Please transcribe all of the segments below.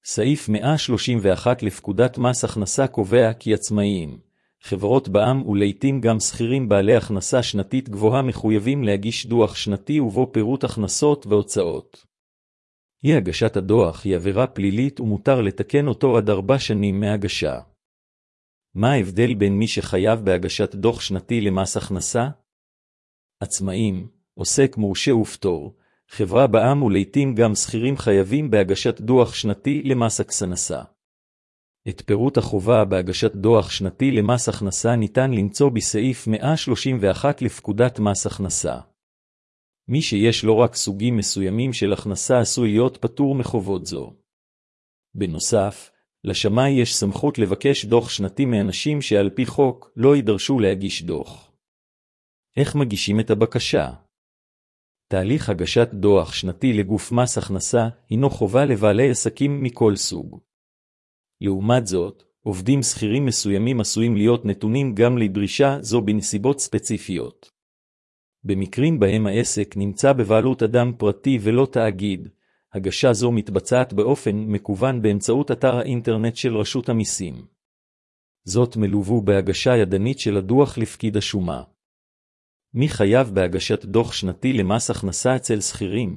סעיף 131 לפקודת מס הכנסה קובע כי עצמאיים, חברות בע"מ ולעיתים גם שכירים בעלי הכנסה שנתית גבוהה מחויבים להגיש דוח שנתי ובו פירוט הכנסות והוצאות. אי הגשת הדוח היא עבירה פלילית ומותר לתקן אותו עד 4 שנים מהגשה. מה ההבדל בין מי שחייב בהגשת דוח שנתי למס הכנסה? עצמאים, עוסק מורשה ופטור, חברה בע"מ ולעיתים גם שכירים חייבים בהגשת דוח שנתי למס הכנסה. את פירוט החובה בהגשת דוח שנתי למס הכנסה ניתן למצוא בסעיף 131 לפקודת מס הכנסה. מי שיש לו רק סוגים מסוימים של הכנסה עשוי להיות פטור מחובות זו. בנוסף, לשמאי יש סמכות לבקש דוח שנתי מאנשים שעל פי חוק לא יידרשו להגיש דוח. איך מגישים את הבקשה? תהליך הגשת דוח שנתי לגוף מס הכנסה הינו חובה לבעלי עסקים מכל סוג. לעומת זאת, עובדים שכירים מסוימים עשויים להיות נתונים גם לדרישה זו בנסיבות ספציפיות. במקרים בהם העסק נמצא בבעלות אדם פרטי ולא תאגיד, הגשה זו מתבצעת באופן מקוון באמצעות אתר האינטרנט של רשות המיסים. זאת מלוו בהגשה ידנית של הדוח לפקיד השומה. מי חייב בהגשת דוח שנתי למס הכנסה אצל שכירים?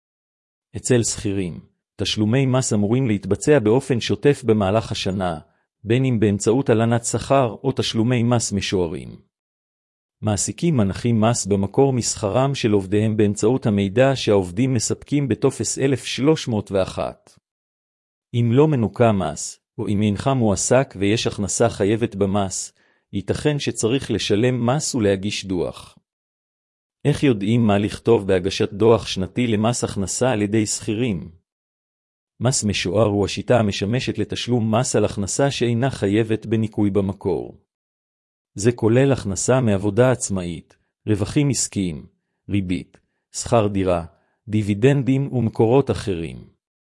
אצל שכירים, תשלומי מס אמורים להתבצע באופן שוטף במהלך השנה, בין אם באמצעות הלנת שכר או תשלומי מס משוערים. מעסיקים מנחים מס במקור משכרם של עובדיהם באמצעות המידע שהעובדים מספקים בטופס 1301. אם לא מנוקה מס, או אם אינך מועסק ויש הכנסה חייבת במס, ייתכן שצריך לשלם מס ולהגיש דוח. איך יודעים מה לכתוב בהגשת דוח שנתי למס הכנסה על ידי שכירים? מס משוער הוא השיטה המשמשת לתשלום מס על הכנסה שאינה חייבת בניכוי במקור. זה כולל הכנסה מעבודה עצמאית, רווחים עסקיים, ריבית, שכר דירה, דיבידנדים ומקורות אחרים.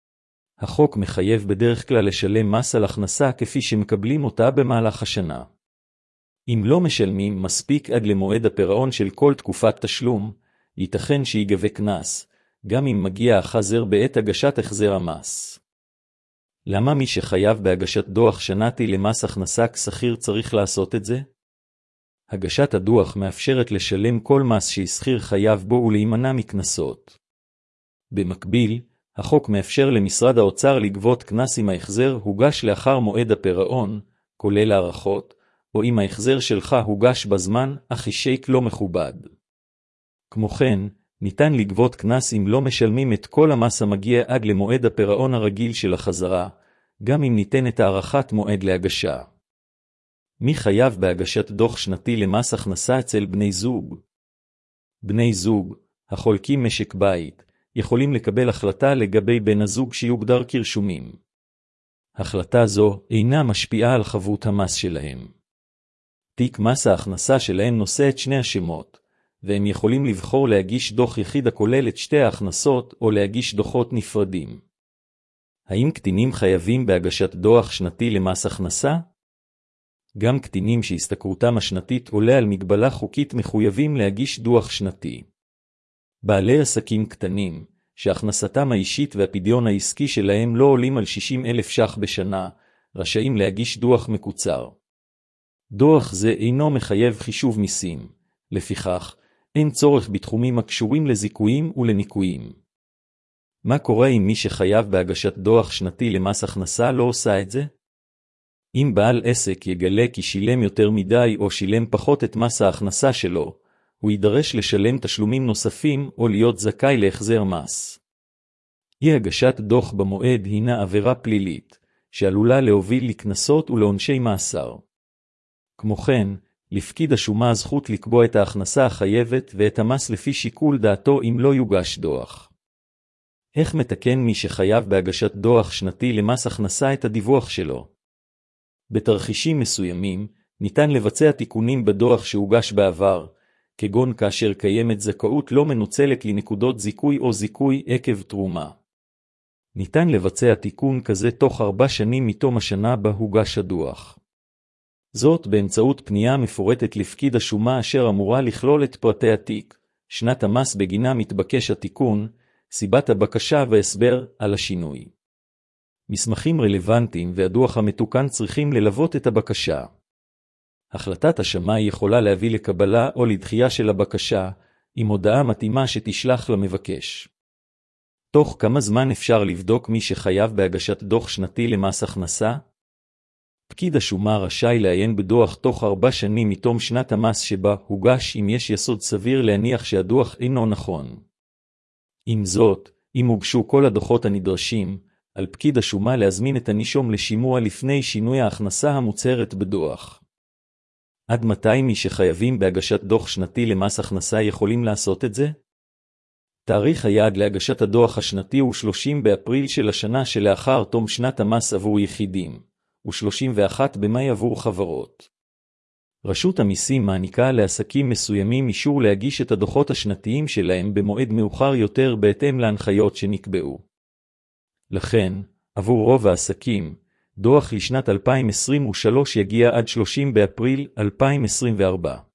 החוק מחייב בדרך כלל לשלם מס על הכנסה כפי שמקבלים אותה במהלך השנה. אם לא משלמים מספיק עד למועד הפירעון של כל תקופת תשלום, ייתכן שיגבה קנס, גם אם מגיע החזר בעת הגשת החזר המס. למה מי שחייב בהגשת דוח שנתי למס הכנסה כשכיר צריך לעשות את זה? הגשת הדוח מאפשרת לשלם כל מס ששכיר חייב בו ולהימנע מקנסות. במקביל, החוק מאפשר למשרד האוצר לגבות קנס אם ההחזר הוגש לאחר מועד הפירעון, כולל הערכות, או אם ההחזר שלך הוגש בזמן, אך השיק לא מכובד. כמו כן, ניתן לגבות קנס אם לא משלמים את כל המס המגיע עד למועד הפירעון הרגיל של החזרה, גם אם ניתנת הערכת מועד להגשה. מי חייב בהגשת דוח שנתי למס הכנסה אצל בני זוג? בני זוג, החולקים משק בית, יכולים לקבל החלטה לגבי בן הזוג שיוגדר כרשומים. החלטה זו אינה משפיעה על חבות המס שלהם. תיק מס ההכנסה שלהם נושא את שני השמות, והם יכולים לבחור להגיש דוח יחיד הכולל את שתי ההכנסות או להגיש דוחות נפרדים. האם קטינים חייבים בהגשת דוח שנתי למס הכנסה? גם קטינים שהשתכרותם השנתית עולה על מגבלה חוקית מחויבים להגיש דוח שנתי. בעלי עסקים קטנים, שהכנסתם האישית והפדיון העסקי שלהם לא עולים על 60,000 ש"ח בשנה, רשאים להגיש דוח מקוצר. דוח זה אינו מחייב חישוב מיסים, לפיכך, אין צורך בתחומים הקשורים לזיכויים ולניקויים. מה קורה אם מי שחייב בהגשת דוח שנתי למס הכנסה לא עושה את זה? אם בעל עסק יגלה כי שילם יותר מדי או שילם פחות את מס ההכנסה שלו, הוא יידרש לשלם תשלומים נוספים או להיות זכאי להחזר מס. אי הגשת דוח במועד הינה עבירה פלילית, שעלולה להוביל לקנסות ולעונשי מאסר. כמו כן, לפקיד השומה זכות לקבוע את ההכנסה החייבת ואת המס לפי שיקול דעתו אם לא יוגש דוח. איך מתקן מי שחייב בהגשת דוח שנתי למס הכנסה את הדיווח שלו? בתרחישים מסוימים, ניתן לבצע תיקונים בדוח שהוגש בעבר, כגון כאשר קיימת זכאות לא מנוצלת לנקודות זיכוי או זיכוי עקב תרומה. ניתן לבצע תיקון כזה תוך 4 שנים מתום השנה בה הוגש הדוח. זאת באמצעות פנייה מפורטת לפקיד השומה אשר אמורה לכלול את פרטי התיק, שנת המס בגינה מתבקש התיקון, סיבת הבקשה והסבר על השינוי. מסמכים רלוונטיים והדוח המתוקן צריכים ללוות את הבקשה. החלטת השמאי יכולה להביא לקבלה או לדחייה של הבקשה, עם הודעה מתאימה שתשלח למבקש. תוך כמה זמן אפשר לבדוק מי שחייב בהגשת דוח שנתי למס הכנסה? פקיד השומה רשאי לעיין בדוח תוך 4 שנים מתום שנת המס שבה הוגש אם יש יסוד סביר להניח שהדוח אינו נכון. עם זאת, אם הוגשו כל הדוחות הנדרשים, על פקיד השומה להזמין את הנישום לשימוע לפני שינוי ההכנסה המוצהרת בדוח. עד מתי מי שחייבים בהגשת דוח שנתי למס הכנסה יכולים לעשות את זה? תאריך היעד להגשת הדוח השנתי הוא 30 באפריל של השנה שלאחר תום שנת המס עבור יחידים, ו-31 במאי עבור חברות. רשות המיסים מעניקה לעסקים מסוימים אישור להגיש את הדוחות השנתיים שלהם במועד מאוחר יותר בהתאם להנחיות שנקבעו. לכן, עבור רוב העסקים, דוח לשנת 2023 יגיע עד 30 באפריל 2024.